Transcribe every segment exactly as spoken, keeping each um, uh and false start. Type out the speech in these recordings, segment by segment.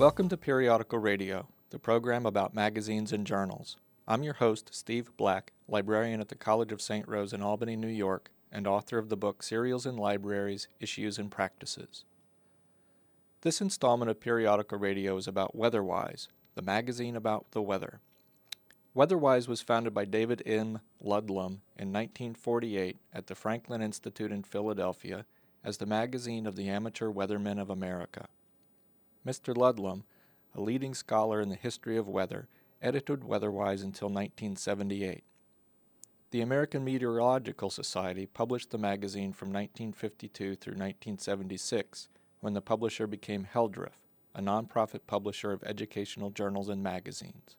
Welcome to Periodical Radio, the program about magazines and journals. I'm your host, Steve Black, librarian at the College of Saint Rose in Albany, New York, and author of the book Serials in Libraries, Issues and Practices. This installment of Periodical Radio is about Weatherwise, the magazine about the weather. Weatherwise was founded by David M. Ludlum in nineteen forty-eight at the Franklin Institute in Philadelphia as the magazine of the Amateur Weathermen of America. Mister Ludlum, a leading scholar in the history of weather, edited Weatherwise until nineteen seventy-eight. The American Meteorological Society published the magazine from nineteen fifty-two through nineteen seventy-six, when the publisher became Hildreth, a nonprofit publisher of educational journals and magazines.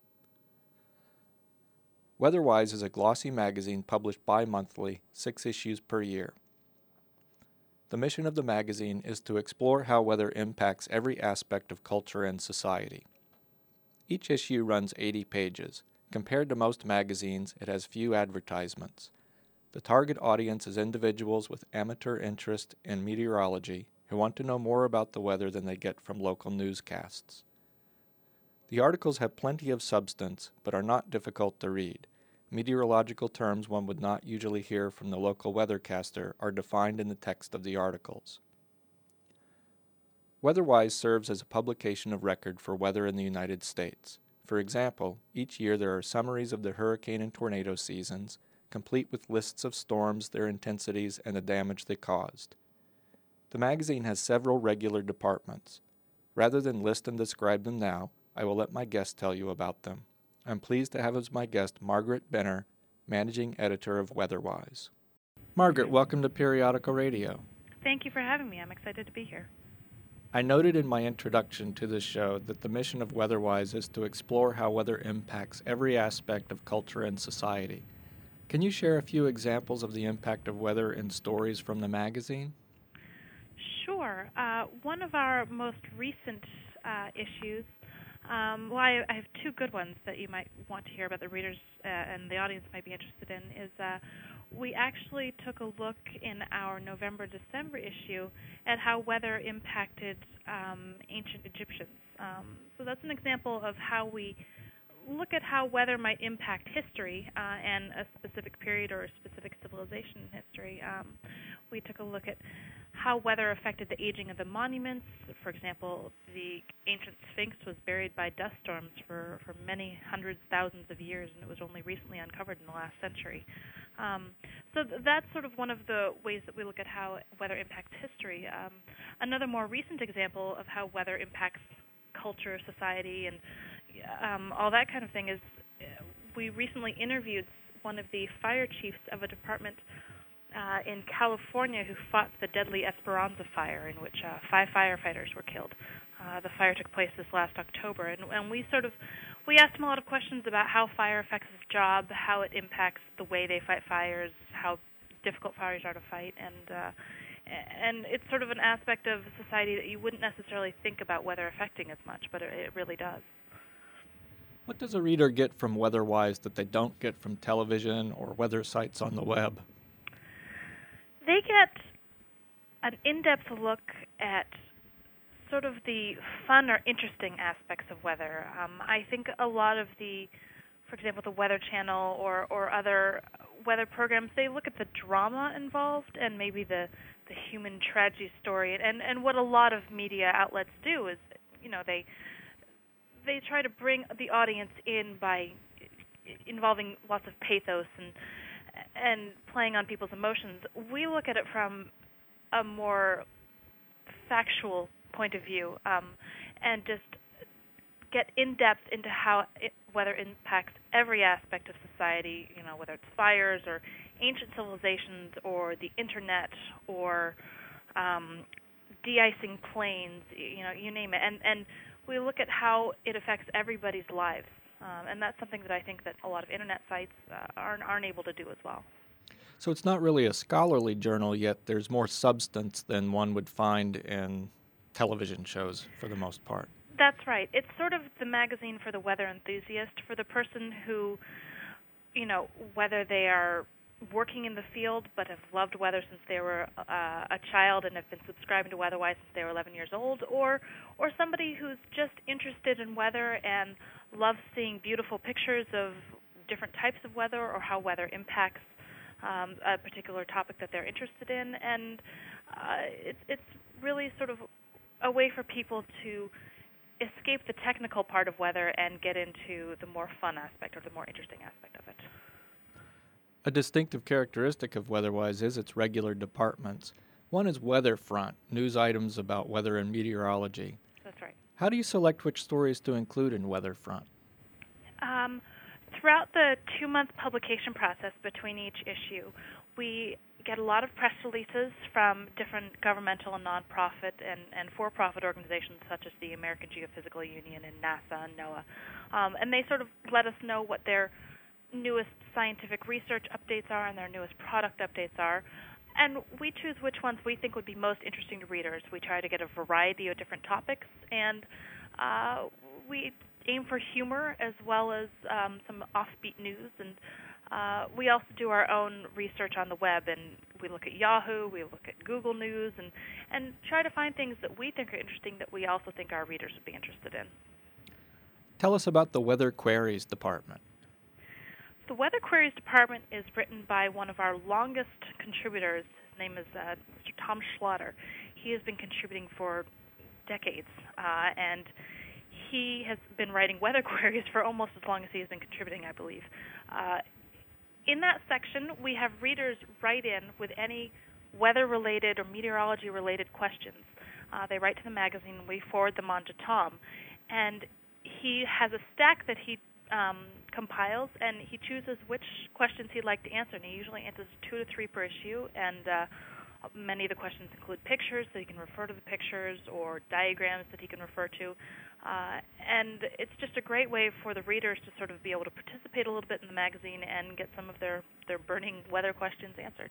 Weatherwise is a glossy magazine published bi-monthly, six issues per year. The mission of the magazine is to explore how weather impacts every aspect of culture and society. Each issue runs eighty pages. Compared to most magazines, it has few advertisements. The target audience is individuals with amateur interest in meteorology who want to know more about the weather than they get from local newscasts. The articles have plenty of substance, but are not difficult to read. Meteorological terms one would not usually hear from the local weathercaster are defined in the text of the articles. Weatherwise serves as a publication of record for weather in the United States. For example, each year there are summaries of the hurricane and tornado seasons, complete with lists of storms, their intensities, and the damage they caused. The magazine has several regular departments. Rather than list and describe them now, I will let my guest tell you about them. I'm pleased to have as my guest Margaret Benner, Managing Editor of Weatherwise. Margaret, welcome to Periodical Radio. Thank you for having me. I'm excited to be here. I noted in my introduction to this show that the mission of Weatherwise is to explore how weather impacts every aspect of culture and society. Can you share a few examples of the impact of weather in stories from the magazine? Sure. Uh, one of our most recent uh, issues Um, well, I, I have two good ones that you might want to hear about, the readers uh, and the audience might be interested in, is uh, we actually took a look in our November-December issue at how weather impacted um, ancient Egyptians. Um, so that's an example of how we look at how weather might impact history uh, and a specific period or a specific civilization in history. Um, we took a look at how weather affected the aging of the monuments. For example, the ancient Sphinx was buried by dust storms for, for many hundreds, thousands of years, and it was only recently uncovered in the last century. Um, so th- that's sort of one of the ways that we look at how weather impacts history. Um, another more recent example of how weather impacts culture, society, and um, all that kind of thing is uh, we recently interviewed one of the fire chiefs of a department Uh, in California who fought the deadly Esperanza fire in which uh, five firefighters were killed. Uh, the fire took place this last October, and, and we sort of we asked him a lot of questions about how fire affects his job, how it impacts the way they fight fires, how difficult fires are to fight, and uh, and it's sort of an aspect of society that you wouldn't necessarily think about weather affecting as much, but it, it really does. What does a reader get from Weatherwise that they don't get from television or weather sites on the web? They get an in-depth look at sort of the fun or interesting aspects of weather. Um, I think a lot of the, for example, the Weather Channel or, or other weather programs, they look at the drama involved and maybe the, the human tragedy story. And, and what a lot of media outlets do is, you know, they they try to bring the audience in by involving lots of pathos and and playing on people's emotions. We look at it from a more factual point of view um, and just get in-depth into how it, weather impacts every aspect of society, you know, whether it's fires or ancient civilizations or the internet or um, de-icing planes, you know, you name it. And, and we look at how it affects everybody's lives. Um, and that's something that I think that a lot of internet sites uh, aren't, aren't able to do as well. So it's not really a scholarly journal, yet there's more substance than one would find in television shows for the most part. That's right. It's sort of the magazine for the weather enthusiast, for the person who, you know, whether they are working in the field but have loved weather since they were uh, a child and have been subscribing to WeatherWise since they were eleven years old, or or somebody who's just interested in weather and loves seeing beautiful pictures of different types of weather or how weather impacts um, a particular topic that they're interested in. And uh, it, it's really sort of a way for people to escape the technical part of weather and get into the more fun aspect or the more interesting aspect of it. A distinctive characteristic of WeatherWise is its regular departments. One is Weatherfront, news items about weather and meteorology. That's right. How do you select which stories to include in Weatherfront? Um, throughout the two-month publication process between each issue, we get a lot of press releases from different governmental and nonprofit and, and for-profit organizations such as the American Geophysical Union and NASA and NOAA. Um, and they sort of let us know what their newest scientific research updates are and their newest product updates are. And we choose which ones we think would be most interesting to readers. We try to get a variety of different topics, and uh, we aim for humor as well as um, some offbeat news. And uh, we also do our own research on the web, and we look at Yahoo, we look at Google News, and, and try to find things that we think are interesting that we also think our readers would be interested in. Tell us about the Weather Queries department. The Weather Queries department is written by one of our longest contributors. His name is uh, Mister Tom Schlatter. He has been contributing for decades, uh, and he has been writing weather queries for almost as long as he has been contributing, I believe. Uh, in that section, we have readers write in with any weather-related or meteorology-related questions. Uh, they write to the magazine, and we forward them on to Tom. And he has a stack that he um, compiles, and he chooses which questions he'd like to answer. And he usually answers two to three per issue, and uh, many of the questions include pictures, so he can refer to the pictures, or diagrams that he can refer to. Uh, and it's just a great way for the readers to sort of be able to participate a little bit in the magazine and get some of their, their burning weather questions answered.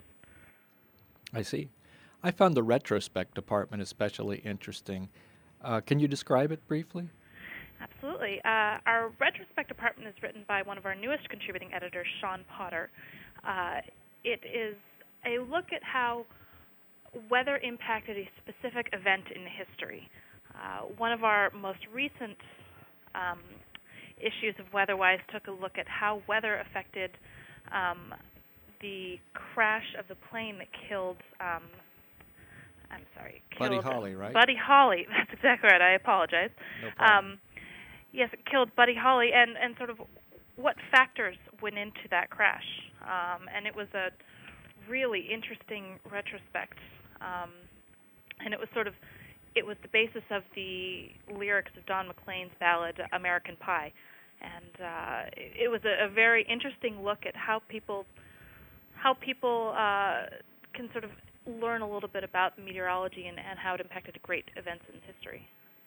I see. I found the retrospect department especially interesting. Uh, can you describe it briefly? Absolutely. Uh, our retrospect department is written by one of our newest contributing editors, Sean Potter. Uh, it is a look at how weather impacted a specific event in history. Uh, one of our most recent um, issues of WeatherWise took a look at how weather affected um, the crash of the plane that killed, um, I'm sorry, Buddy killed, Holly, right? Buddy Holly. That's exactly right. I apologize. No problem. Um, yes, it killed Buddy Holly, and, and sort of what factors went into that crash. Um, and it was a really interesting retrospect. Um, and it was sort of, it was the basis of the lyrics of Don McLean's ballad, American Pie. And uh, it, it was a, a very interesting look at how people, how people uh, can sort of learn a little bit about meteorology and, and how it impacted great events in history.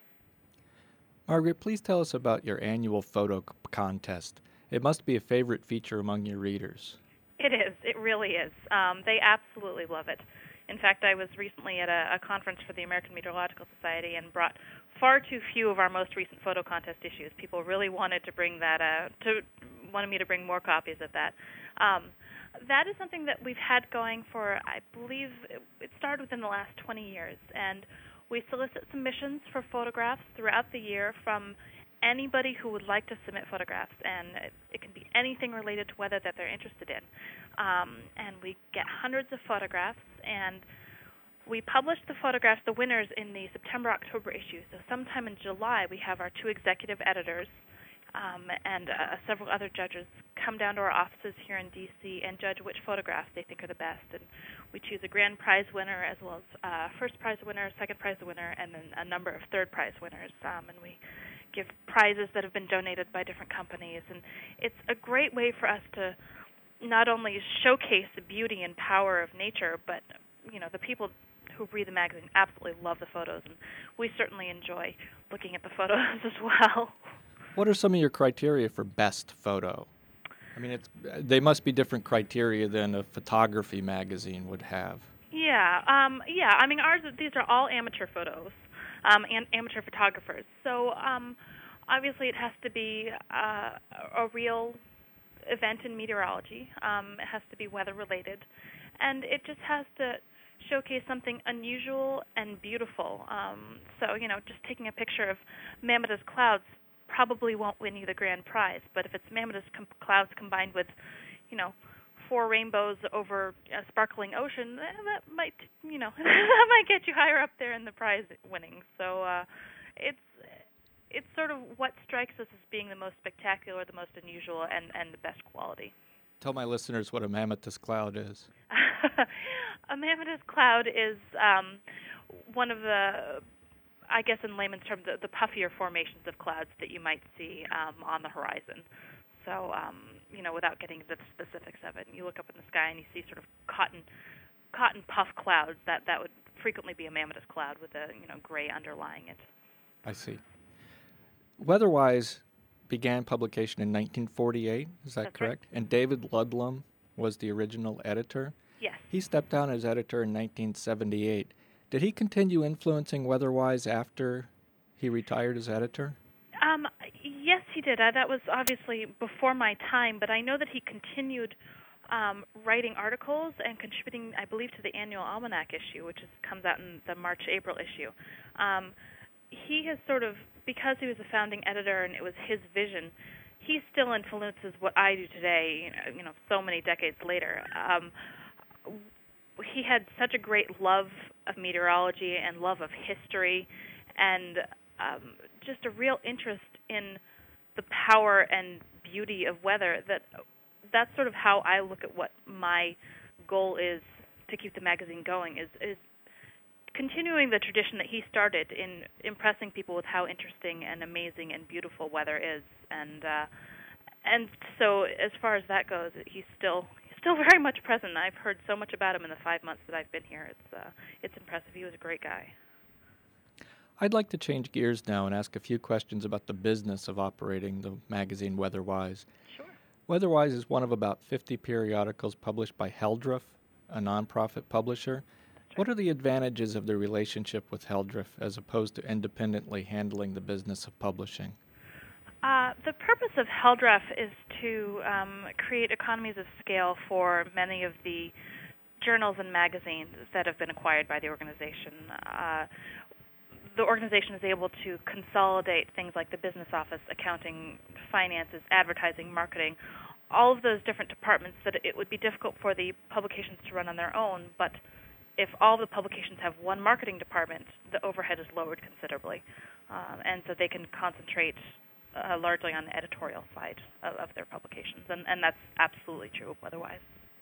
Margaret, please tell us about your annual photo c- contest. It must be a favorite feature among your readers. It is. It really is. Um, they absolutely love it. In fact, I was recently at a, a conference for the American Meteorological Society and brought far too few of our most recent photo contest issues. People really wanted to bring that, uh, to wanted me to bring more copies of that. Um, that is something that we've had going for, I believe, it, it started within the last twenty years, and we solicit submissions for photographs throughout the year from anybody who would like to submit photographs, and it, it can be anything related to weather that they're interested in. Um, and we get hundreds of photographs, and we publish the photographs, the winners, in the September-October issue. So sometime in July, we have our two executive editors um, and uh, several other judges come down to our offices here in D C and judge which photographs they think are the best. And we choose a grand prize winner as well as uh, first prize winner, second prize winner, and then a number of third prize winners. Um, and we give prizes that have been donated by different companies. And it's a great way for us to not only showcase the beauty and power of nature, but, you know, the people who read the magazine absolutely love the photos, and we certainly enjoy looking at the photos as well. What are some of your criteria for best photo? I mean, it's, they must be different criteria than a photography magazine would have. Yeah, um, yeah. I mean, ours, these are all amateur photos, um, and amateur photographers. So um, obviously, it has to be uh, a real event in meteorology. Um, it has to be weather-related, and it just has to showcase something unusual and beautiful. Um, so, you know, just taking a picture of mammatus clouds probably won't win you the grand prize, but if it's mammatus com- clouds combined with, you know, four rainbows over a sparkling ocean, eh, that might, you know, that might get you higher up there in the prize winning. So uh, it's it's sort of what strikes us as being the most spectacular, the most unusual, and, and the best quality. Tell my listeners what a mammatus cloud is. A mammatus cloud is um, one of the, I guess in layman's terms, the, the puffier formations of clouds that you might see um, on the horizon. So, um, you know, without getting into the specifics of it, you look up in the sky and you see sort of cotton, cotton puff clouds. That that would frequently be a mammatus cloud with a you know gray underlying it. I see. Weatherwise began publication in nineteen forty-eight. Is that That's correct? Right. And David Ludlum was the original editor. Yes. He stepped down as editor in nineteen seventy-eight. Did he continue influencing Weatherwise after he retired as editor? Um, yes, he did. Uh, that was obviously before my time, but I know that he continued um, writing articles and contributing, I believe, to the annual almanac issue, which is, comes out in the March-April issue. Um, he has sort of, because he was a founding editor and it was his vision, he still influences what I do today, you know, you know so many decades later. Um, he had such a great love of meteorology and love of history and um, just a real interest in the power and beauty of weather that that's sort of how I look at what my goal is to keep the magazine going is, is continuing the tradition that he started in impressing people with how interesting and amazing and beautiful weather is. And uh, and so as far as that goes, he's still he's still very much present. I've heard so much about him in the five months that I've been here. It's uh, it's impressive. He was a great guy. I'd like to change gears now and ask a few questions about the business of operating the magazine Weatherwise. Sure. Weatherwise is one of about fifty periodicals published by Heldref, a nonprofit publisher. Right. What are the advantages of the relationship with Heldref as opposed to independently handling the business of publishing? Uh, the purpose of Heldref is to um, create economies of scale for many of the journals and magazines that have been acquired by the organization. Uh, the organization is able to consolidate things like the business office, accounting, finances, advertising, marketing, all of those different departments that it would be difficult for the publications to run on their own, but if all the publications have one marketing department, the overhead is lowered considerably, um, and so they can concentrate uh, largely on the editorial side of, of their publications, and, and that's absolutely true of Weatherwise.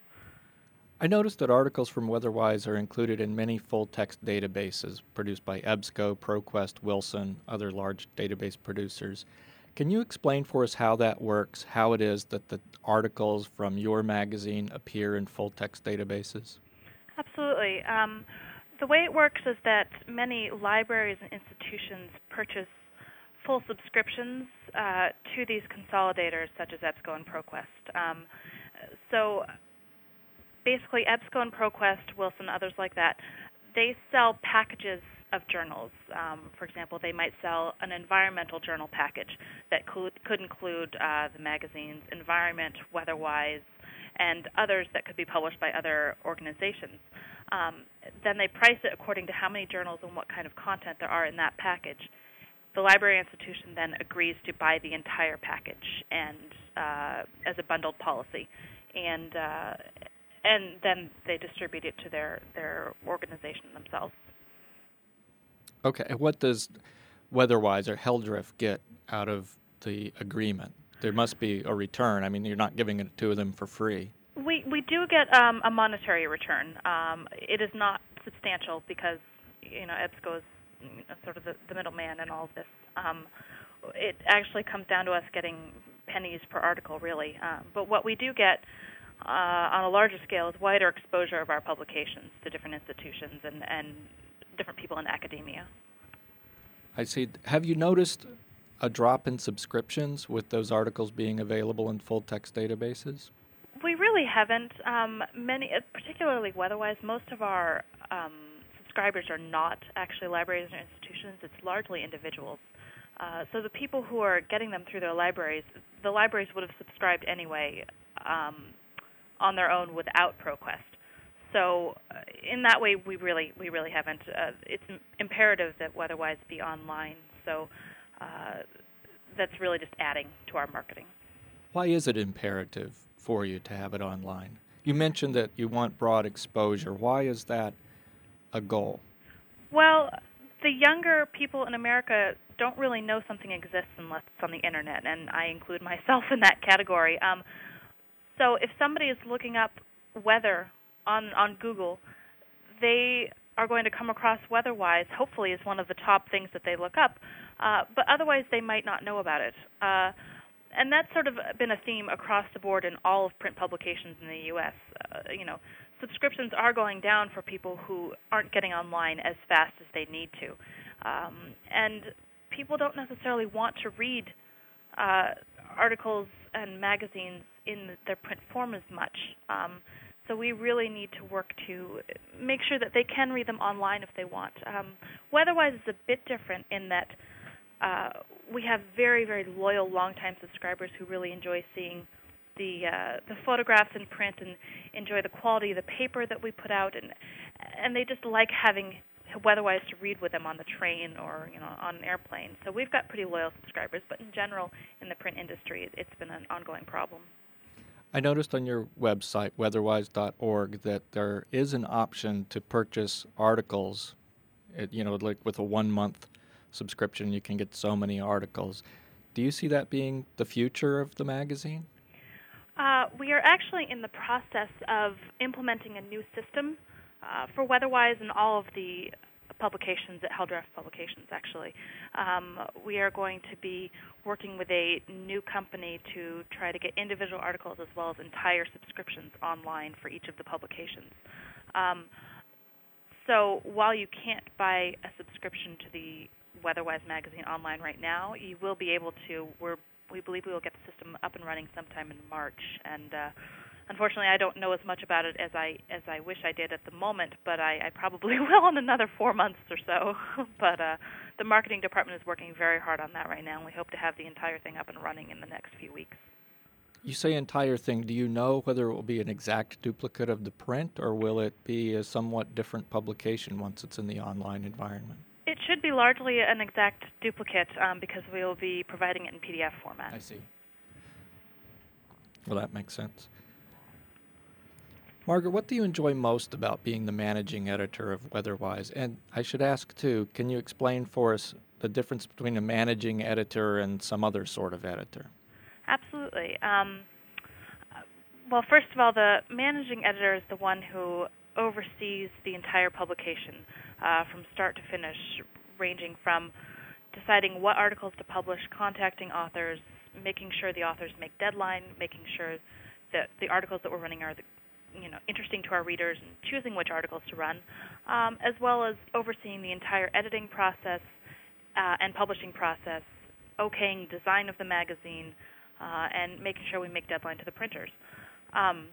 I noticed that articles from Weatherwise are included in many full-text databases produced by EBSCO, ProQuest, Wilson, other large database producers. Can you explain for us how that works, how it is that the articles from your magazine appear in full-text databases? Absolutely. Um, the way it works is that many libraries and institutions purchase full subscriptions uh, to these consolidators such as EBSCO and ProQuest. Um, so basically EBSCO and ProQuest, Wilson, others like that, they sell packages of journals. Um, for example, they might sell an environmental journal package that could, could include uh, the magazines Environment, Weatherwise, and others that could be published by other organizations. Um, then they price it according to how many journals and what kind of content there are in that package. The library institution then agrees to buy the entire package and uh, as a bundled policy, and uh, and then they distribute it to their, their organization themselves. Okay, and what does Weatherwise or Heldref get out of the agreement? There must be a return. I mean, you're not giving it to them for free. We we do get um, a monetary return. Um, it is not substantial because, you know, EBSCO is sort of the, the middleman in all of this. Um, it actually comes down to us getting pennies per article, really. Um, but what we do get uh, on a larger scale is wider exposure of our publications to different institutions and, and different people in academia. I see. Have you noticed a drop in subscriptions with those articles being available in full-text databases? We really haven't. Um, many, particularly Weatherwise, most of our um, subscribers are not actually libraries or institutions. It's largely individuals. Uh, so the people who are getting them through their libraries, the libraries would have subscribed anyway um, on their own without ProQuest. So uh, in that way, we really we really haven't. Uh, it's imperative that Weatherwise be online. So uh, that's really just adding to our marketing. Why is it imperative for you to have it online? You mentioned that you want broad exposure. Why is that a goal? Well, the younger people in America don't really know something exists unless it's on the internet, and I include myself in that category. Um, so if somebody is looking up weather on, on Google, they are going to come across Weatherwise, hopefully, as one of the top things that they look up, uh, but otherwise they might not know about it. Uh, and that's sort of been a theme across the board in all of print publications in the U S. Uh, you know, subscriptions are going down for people who aren't getting online as fast as they need to. Um, and people don't necessarily want to read uh, articles and magazines in their print form as much. Um, so we really need to work to make sure that they can read them online if they want. Um, Weatherwise is a bit different in that uh, we have very, very loyal, long-time subscribers who really enjoy seeing the uh, the photographs in print and enjoy the quality of the paper that we put out, and and they just like having Weatherwise to read with them on the train or you know on an airplane. So we've got pretty loyal subscribers, but in general, in the print industry, it's been an ongoing problem. I noticed on your website, weatherwise dot org, that there is an option to purchase articles. It, you know, like with a one-month subscription, you can get so many articles. Do you see that being the future of the magazine? Uh, we are actually in the process of implementing a new system uh, for Weatherwise and all of the publications at Helldraft Publications, actually. Um, we are going to be working with a new company to try to get individual articles as well as entire subscriptions online for each of the publications. Um, so while you can't buy a subscription to the Weatherwise magazine online right now, you will be able to. We're We believe we will get the system up and running sometime in March, and uh, unfortunately, I don't know as much about it as I as I wish I did at the moment. But I, I probably will in another four months or so. but uh, the marketing department is working very hard on that right now, and we hope to have the entire thing up and running in the next few weeks. You say entire thing. Do you know whether it will be an exact duplicate of the print, or will it be a somewhat different publication once it's in the online environment? It should be largely an exact duplicate um, because we will be providing it in P D F format. I see. Well, that makes sense. Margaret, what do you enjoy most about being the managing editor of Weatherwise? And I should ask, too, can you explain for us the difference between a managing editor and some other sort of editor? Absolutely. Um, well, first of all, the managing editor is the one who oversees the entire publication uh, from start to finish, ranging from deciding what articles to publish, contacting authors, making sure the authors make deadline, making sure that the articles that we're running are the, you know, interesting to our readers, and choosing which articles to run, um, as well as overseeing the entire editing process uh, and publishing process, okaying design of the magazine, uh, and making sure we make deadline to the printers. Um,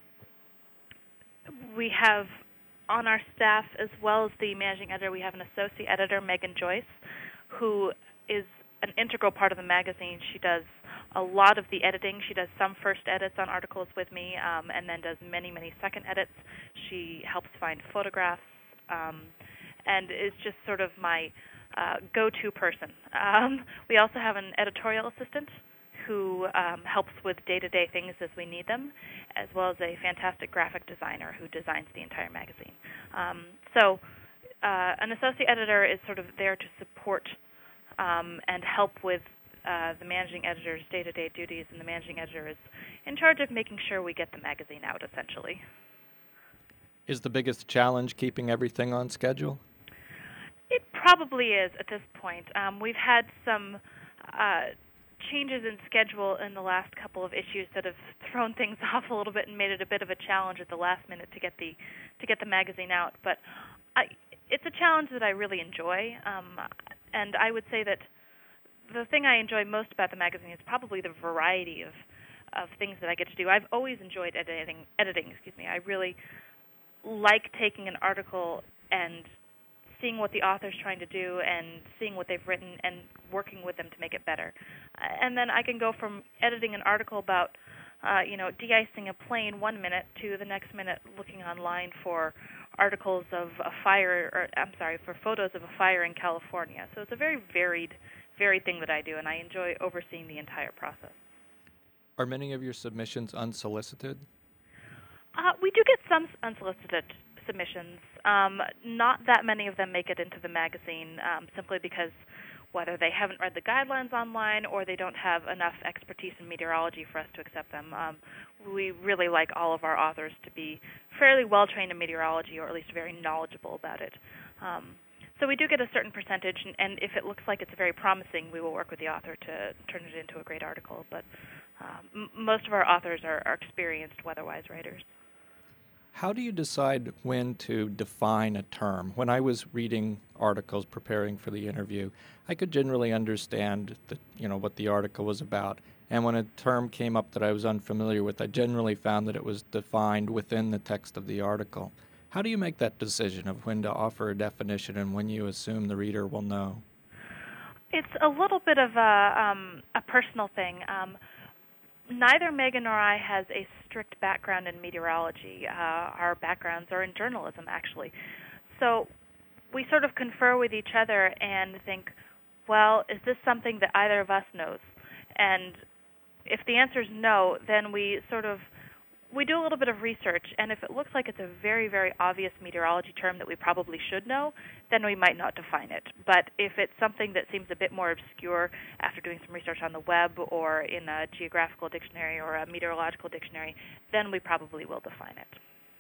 we have on our staff, as well as the managing editor, we have an associate editor, Megan Joyce, who is an integral part of the magazine. She does a lot of the editing. She does some first edits on articles with me, um, and then does many, many second edits. She helps find photographs, um, and is just sort of my uh, go-to person. Um, we also have an editorial assistant who um, helps with day-to-day things as we need them, as well as a fantastic graphic designer who designs the entire magazine. Um, so uh, an associate editor is sort of there to support um, and help with uh, the managing editor's day-to-day duties, and the managing editor is in charge of making sure we get the magazine out, essentially. Is the biggest challenge keeping everything on schedule? It probably is at this point. Um, we've had some uh, changes in schedule in the last couple of issues that have thrown things off a little bit and made it a bit of a challenge at the last minute to get the to get the magazine out. But I, it's a challenge that I really enjoy, um, and I would say that the thing I enjoy most about the magazine is probably the variety of of things that I get to do. I've always enjoyed editing. Editing, excuse me. I really like taking an article and seeing what the author's trying to do and seeing what they've written and working with them to make it better. Uh, and then I can go from editing an article about, uh, you know, de-icing a plane one minute to the next minute looking online for articles of a fire, or I'm sorry, for photos of a fire in California. So it's a very varied, varied thing that I do, and I enjoy overseeing the entire process. Are many of your submissions unsolicited? Uh, we do get some unsolicited submissions. Um, not that many of them make it into the magazine, um, simply because whether they haven't read the guidelines online or they don't have enough expertise in meteorology for us to accept them. Um, we really like all of our authors to be fairly well-trained in meteorology, or at least very knowledgeable about it. Um, so we do get a certain percentage, and, and if it looks like it's very promising, we will work with the author to turn it into a great article. But um, m- most of our authors are, are experienced weather-wise writers. How do you decide when to define a term? When I was reading articles preparing for the interview, I could generally understand the, you know, what the article was about. And when a term came up that I was unfamiliar with, I generally found that it was defined within the text of the article. How do you make that decision of when to offer a definition and when you assume the reader will know? It's a little bit of a, um, a personal thing. Um, Neither Megan nor I has a strict background in meteorology. Uh, our backgrounds are in journalism, actually. So we sort of confer with each other and think, well, is this something that either of us knows? And if the answer is no, then we sort of we do a little bit of research, and if it looks like it's a very, very obvious meteorology term that we probably should know, then we might not define it. But if it's something that seems a bit more obscure after doing some research on the web or in a geographical dictionary or a meteorological dictionary, then we probably will define it.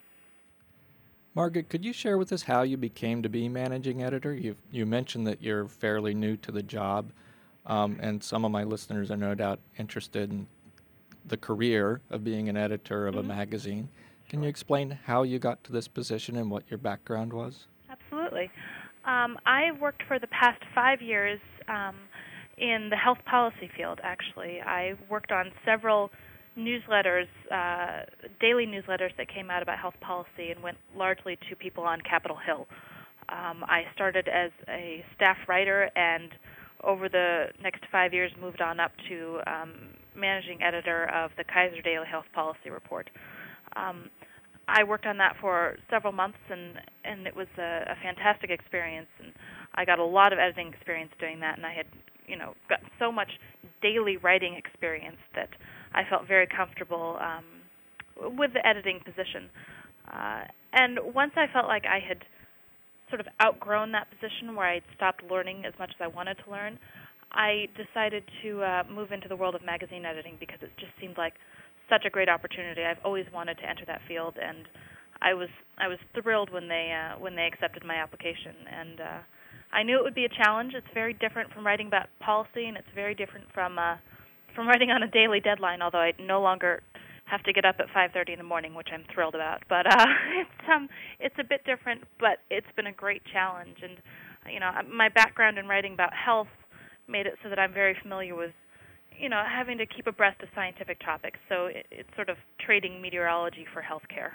Margaret, could you share with us how you became to be managing editor? You you mentioned that you're fairly new to the job, um, and some of my listeners are no doubt interested in the career of being an editor of Mm-hmm. a magazine. Can you explain how you got to this position and what your background was? Absolutely. Um, I worked for the past five years um, in the health policy field, actually. I worked on several newsletters, uh, daily newsletters that came out about health policy and went largely to people on Capitol Hill. Um, I started as a staff writer and over the next five years moved on up to um, managing editor of the Kaiser Daily Health Policy Report. Um, I worked on that for several months, and, and it was a, a fantastic experience. And I got a lot of editing experience doing that, and I had, you know, got so much daily writing experience that I felt very comfortable um, with the editing position. Uh, and once I felt like I had sort of outgrown that position where I'd stopped learning as much as I wanted to learn, I decided to uh, move into the world of magazine editing because it just seemed like such a great opportunity. I've always wanted to enter that field, and I was I was thrilled when they uh, when they accepted my application. And uh, I knew it would be a challenge. It's very different from writing about policy, and it's very different from uh, from writing on a daily deadline. Although I no longer have to get up at five thirty in the morning, which I'm thrilled about. But uh, it's um it's a bit different, but it's been a great challenge. And you know, my background in writing about health made it so that I'm very familiar with, you know, having to keep abreast of scientific topics. So it, it's sort of trading meteorology for healthcare.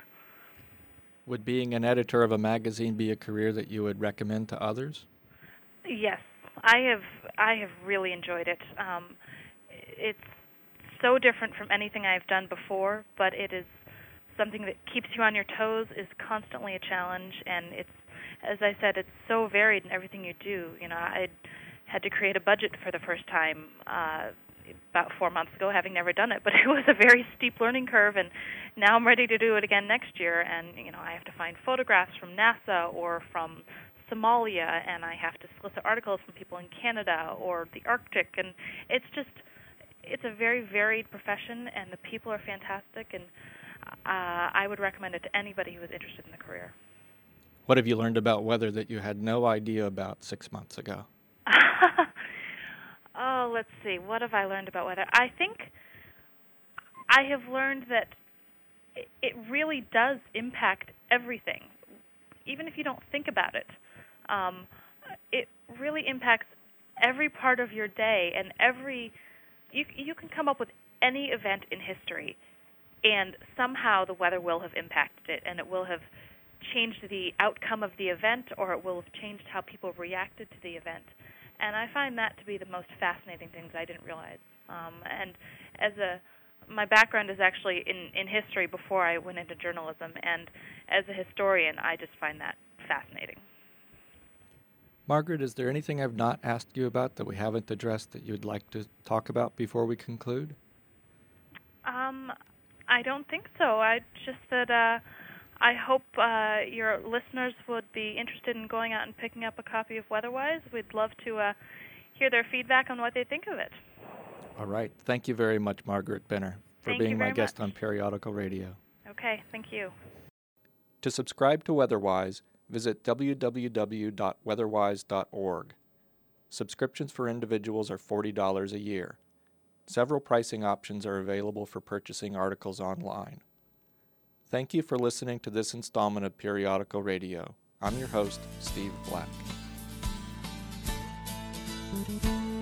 Would being an editor of a magazine be a career that you would recommend to others? Yes, I have. I have really enjoyed it. Um, it's so different from anything I've done before, but it is something that keeps you on your toes, is constantly a challenge, and it's, as I said, it's so varied in everything you do. You know, I had to create a budget for the first time uh, about four months ago, having never done it, but it was a very steep learning curve, and now I'm ready to do it again next year. And you know, I have to find photographs from NASA or from Somalia, and I have to solicit articles from people in Canada or the Arctic, and it's just it's a very varied profession, and the people are fantastic, and uh, I would recommend it to anybody who is interested in the career. What have you learned about weather that you had no idea about six months ago? Oh, let's see. What have I learned about weather? I think I have learned that it really does impact everything, even if you don't think about it. Um, it really impacts every part of your day, and every you you can come up with any event in history, and somehow the weather will have impacted it, and it will have changed the outcome of the event, or it will have changed how people reacted to the event. And I find that to be the most fascinating things I didn't realize. Um, and as a my background is actually in, in history before I went into journalism, and as a historian, I just find that fascinating. Margaret, is there anything I've not asked you about that we haven't addressed that you'd like to talk about before we conclude? Um, I don't think so. I just that uh, I hope uh, your listeners would be interested in going out and picking up a copy of Weatherwise. We'd love to uh, hear their feedback on what they think of it. All right. Thank you very much, Margaret Benner, for Thank being my much. guest on Periodical Radio. Okay, thank you. To subscribe to Weatherwise, visit w w w dot weatherwise dot org. Subscriptions for individuals are forty dollars a year. Several pricing options are available for purchasing articles online. Thank you for listening to this installment of Periodical Radio. I'm your host, Steve Black.